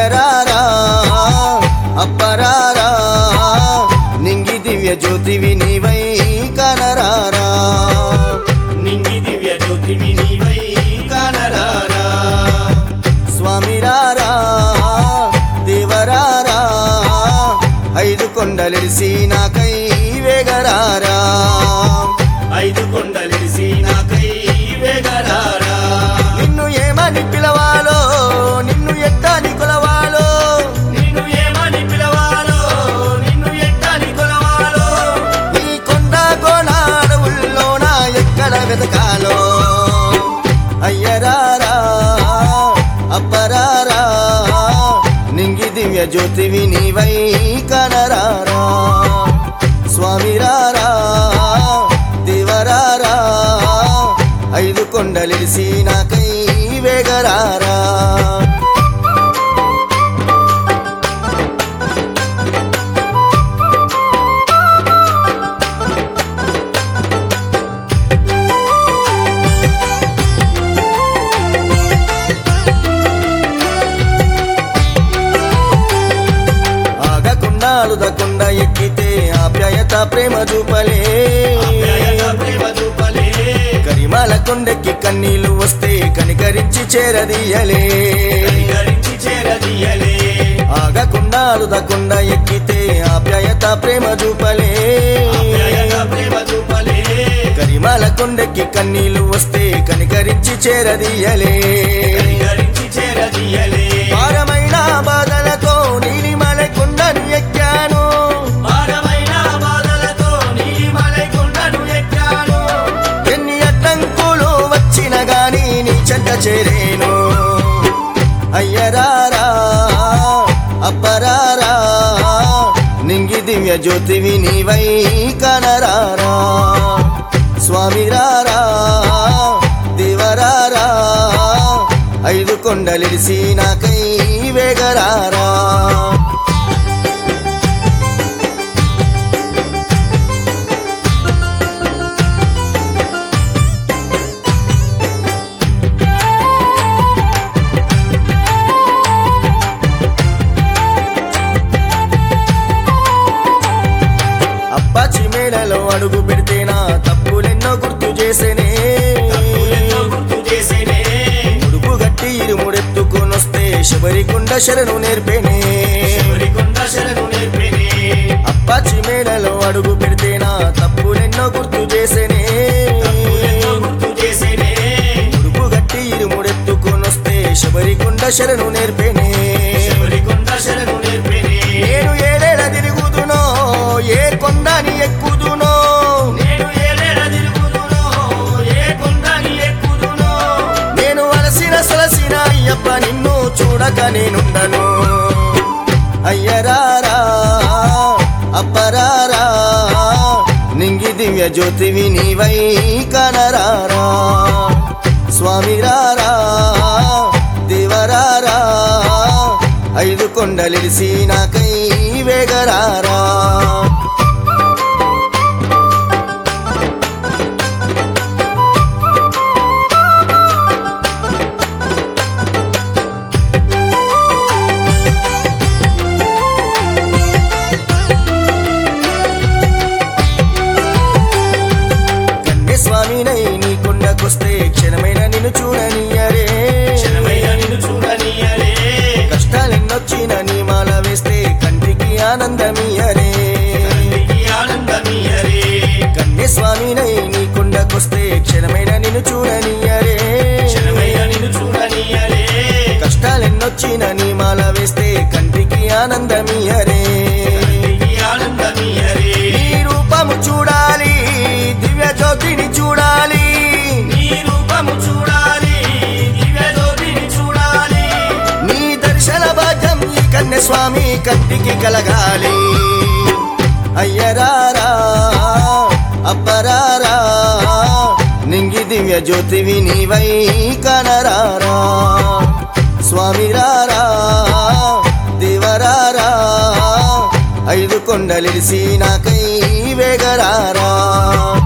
అయ్యరారా అప్పరారా నింగి దివ్య జ్యోతివి నీవై కనరారా నింగి దివ్య జ్యోతివి నీవై కానరారా స్వామి రారా దేవరారా ఐదు కొండలిసి నాకై వేగరారా ఐదు కొండలిసి నాకై వేగరారా నిన్ను ఏమని పిలవాలో నిన్ను ఎట్టాని కొలవాలో నిన్ను ఏమని పిలవాలో నిన్ను ఎట్టని కొలవాలో నీ కొండ కోన అడవుల్లోన ఎక్కడ వెతకాలో అయ్యరారా అప్పరారా నింగి దివ్య జ్యోతివి నీవై కనరారా స్వామి రారా దేవరారా ఐదు కొండలిసి నాకై వేగరారా ఆగకుండా ఎక్కితే ఆప్యాయత ప్రేమ చూపలే ఆప్యాయత ప్రేమ చూపలే కరిమాల కొండెక్కి కన్నీళ్లు వస్తే కనికరించి చేరదీయలే కనికరించి చేరదీయలే ఆగకుండా ఎక్కితే ఆప్యాయత ప్రేమ చూపలే ఆప్యాయత ప్రేమ చూపలే కరిమాల కొండెక్కి కన్నీళ్లు వస్తే కనికరించి చేరదీయలే కనికరించి చేరదీయలే భారమైన బాధలతో నీలిమల కొండను ఎక్కాను భారమైన బాధలతో నీలిమలై కొండను ఎక్కాను ఎన్ని అడ్డంకులు వచ్చిన గాని నీ చెంత చేరేను అయ్యరారా అప్పరారా నింగి దివ్య జ్యోతివి నీవై కనరారా స్వామి రారా దేవరారా ఐదు కొండలిసి నాకై వేగరారా అప్పాచి మేడలో అడుగు పెడితే నా తప్పులెన్నో గుర్తు చేసేనే తప్పులెన్నో గుర్తు చేసేనే ఉడుపు గట్టి ఇరుముడెత్తుకొనొస్తే శబరికొండ శరణు నేర్పేనే శబరికొండ శరణు నేర్పేనే అప్పాచి మేడలో అడుగు పెడితే నా తప్పులెన్నో గుర్తు చేసేనే తప్పులెన్నో గుర్తు చేసేనే ఉడుపు గట్టి ఇరుముడెత్తుకొనొస్తే శబరికొండ శరణు నేర్పేనే శబరికొండ శరణు నేర్పేనే నేను ఏడేళ్ళ తిరుగుదునో ఏ కొండని ఎక్కుదునో నేను ఏలేడ తిరుగుదునో ఏ కొండని ఎక్కుదునో నేను అలసిన సొలసిన అయ్యప్ప నిన్ను చూడక నేనుండను అయ్యరారా అప్పరారా నింగి దివ్య జ్యోతివి నీవై కనరారా స్వామి రారా దేవరారా ఐదు కొండలిసి నాకై వేగరారా స్వామినై నీ కొండకొస్తే క్షణమైన నిన్ను చూడనియరే క్షణమైన నిన్ను చూడనీయలే కష్టాలెన్నొచ్చిన నీ మాల వేస్తే కంటికి ఆనందమియరే కంటికి ఆనందమీయరే కన్య స్వామినై నీ కొండకొస్తే క్షణమైన నిన్ను చూడనియరే క్షణమైన నిన్ను చూడనీయలే కష్టాలెన్నొచ్చిన నీ మాల వేస్తే కంటికి ఆనందమియరే కంటికి ఆనందమీయరే నీ రూపము చూడాలి దివ్య జ్యోతిని చూడాలి నీ రూపము చూడాలి దివ్య జ్యోతిని చూడాలి నీ దర్శన భాగ్యం ఈ కన్య స్వామి కంటికి కలగాలి అయ్యరారా అప్పరారా నింగి దివ్య జ్యోతివి నీవై కనరారా స్వామి రారా దేవరారా ఐదు కొండలిసి నాకై వేగరారా